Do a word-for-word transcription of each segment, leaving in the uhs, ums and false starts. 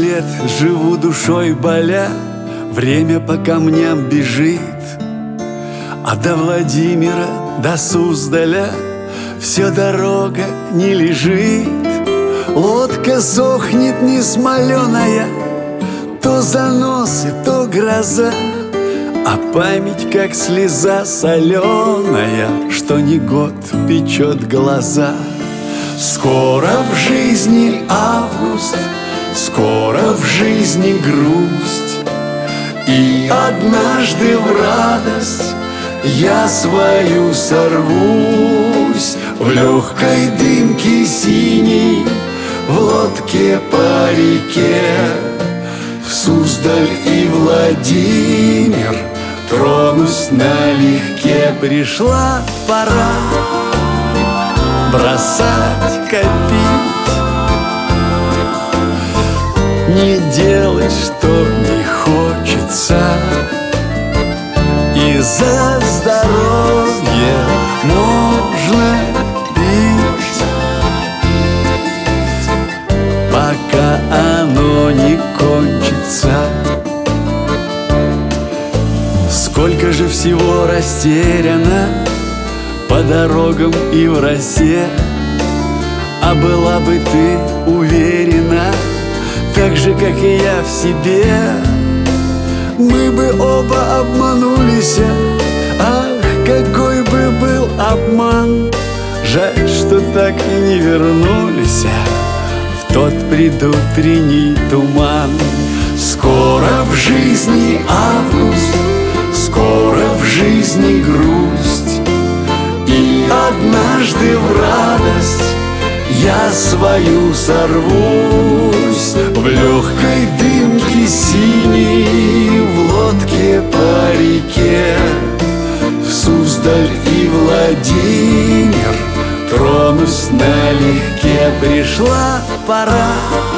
лет живу душой боля, время по камням бежит, а до Владимира, до Суздаля все дорога не лежит. Лодка сохнет несмоленая, то заносы, то гроза, а память, как слеза соленая, что не год печет глаза. Скоро в жизни август, скоро в жизни грусть, и однажды в радость я свою сорвусь. В легкой дымке синей, в лодке по реке, в Суздаль и Владимир тронусь налегке. Пришла пора бросать, копить, не делать, что не хочется, и за здоровье можно пить, пока оно не кончится. Сколько же всего растеряно по дорогам и в росе, а была бы ты уверена, так же, как и я в себе, мы бы оба обманулись. Ах, какой бы был обман! Жаль, что так и не вернулись в тот предутренний туман. Скоро в жизни август, скоро в жизни грусть, и однажды в радость я свою сорвусь. В легкой дымке синей, в лодке по реке, в Суздаль и Владимир тронусь налегке. Пришла пора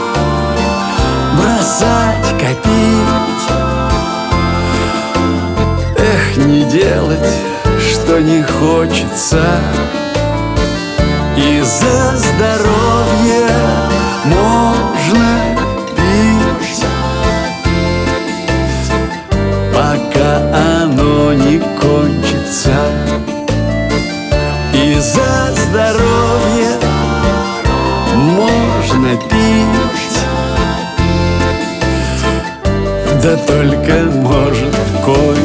бросать, копить, эх, не делать, что не хочется, и за здоровье можно пить, пока оно не кончится, и за здоровье можно пить, да только может кончиться.